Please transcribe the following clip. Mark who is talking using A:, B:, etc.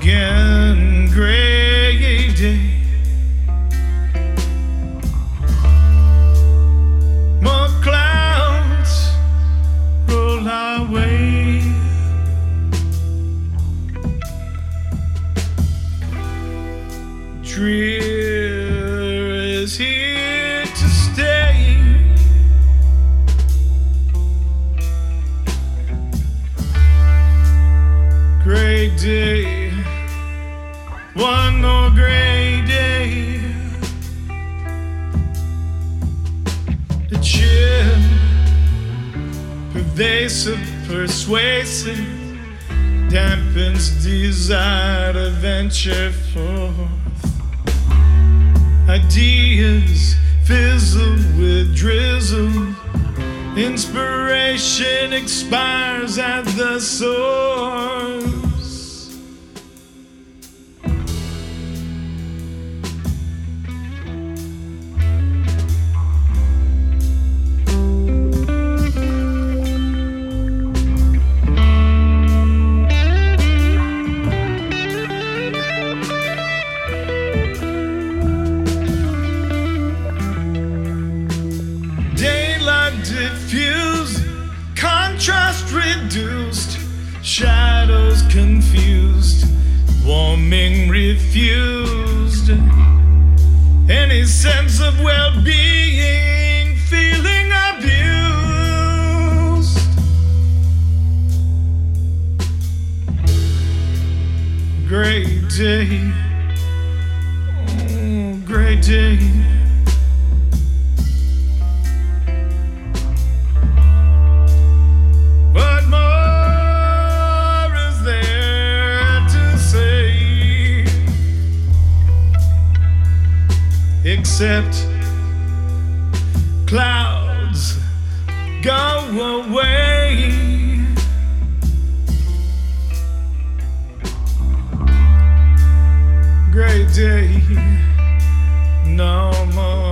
A: again, gray day. More clouds roll our way. Drear is here to stay. Gray day, one more gray day. The chill, pervasive, persuasive, dampens desire to venture forth. Ideas fizzle with drizzle. Inspiration expires at the source. Diffused, contrast reduced, shadows confused, warming refused, any sense of well-being, feeling abused. Gray day, oh, gray day. Except clouds go away. Gray day, no more.